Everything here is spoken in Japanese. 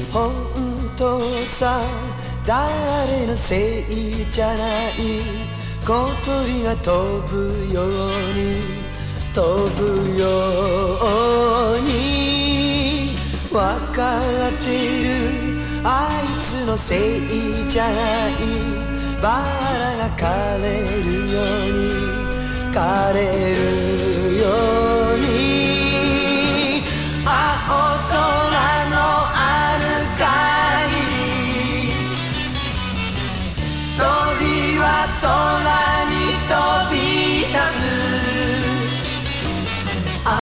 本当さ、誰のせいじゃない。小鳥が飛ぶように飛ぶようにわかってる。あいつのせいじゃない。バラが枯れるように枯れるように